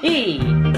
Et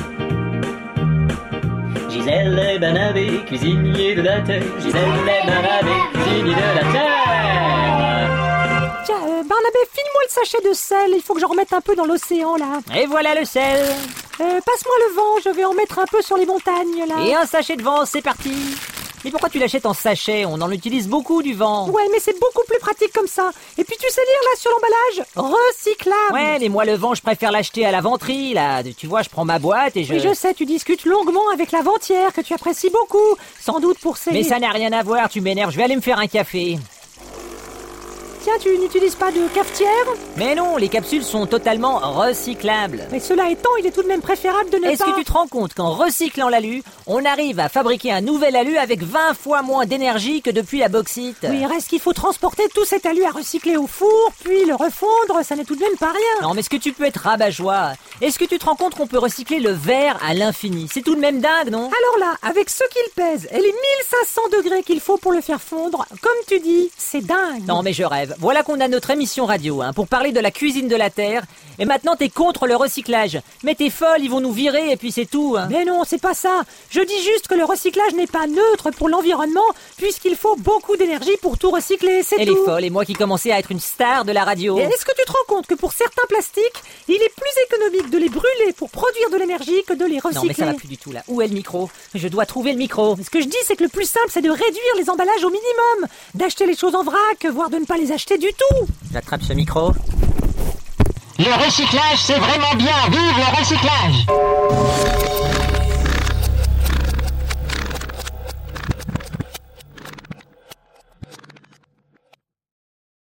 Gisèle Barnabé, cuisinier de la terre. Gisèle Barnabé, cuisinier de la terre. Tiens, Barnabé, file-moi le sachet de sel. Il faut que j'en remette un peu dans l'océan, là. Et voilà le sel. Passe-moi le vent, je vais en mettre un peu sur les montagnes, là. Et un sachet de vent, c'est parti. Mais pourquoi tu l'achètes en sachet? On en utilise beaucoup du vent. Ouais, mais c'est beaucoup plus pratique comme ça. Et puis tu sais lire là sur l'emballage, recyclable. Ouais, mais moi le vent, je préfère l'acheter à la vanterie, là. Tu vois, je prends ma boîte et je... Oui, je sais, tu discutes longuement avec la ventière que tu apprécies beaucoup. Sans doute pour ces... Mais ça n'a rien à voir, tu m'énerves. Je vais aller me faire un café. Tiens, tu n'utilises pas de cafetière? Mais non, les capsules sont totalement recyclables. Mais cela étant, il est tout de même préférable de ne pas... Est-ce que tu te rends compte qu'en recyclant l'alu, on arrive à fabriquer un nouvel alu avec 20 fois moins d'énergie que depuis la bauxite? Oui, il reste qu'il faut transporter tout cet alu à recycler au four, puis le refondre, ça n'est tout de même pas rien. Non, mais est-ce que tu peux être rabat-joie? Est-ce que tu te rends compte qu'on peut recycler le verre à l'infini? C'est tout de même dingue, non? Alors là, avec ce qu'il pèse et les 1500 degrés qu'il faut pour le faire fondre, comme tu dis, c'est dingue. Non, mais je rêve. Voilà qu'on a notre émission radio, pour parler de la cuisine de la terre. Et maintenant, t'es contre le recyclage. Mais t'es folle, ils vont nous virer et puis c'est tout. Mais non, c'est pas ça. Je dis juste que le recyclage n'est pas neutre pour l'environnement, puisqu'il faut beaucoup d'énergie pour tout recycler, c'est tout. Elle est folle, et moi qui commençais à être une star de la radio. Et est-ce que tu te rends compte que pour certains plastiques, il est plus économique de les brûler pour produire de l'énergie que de les recycler? Non, mais ça va plus du tout là. Où est le micro? Je dois trouver le micro. Mais ce que je dis, c'est que le plus simple, c'est de réduire les emballages au minimum, d'acheter les choses en vrac, voire de ne pas les acheter du tout. J'attrape ce micro. Le recyclage, c'est vraiment bien. Vive le recyclage!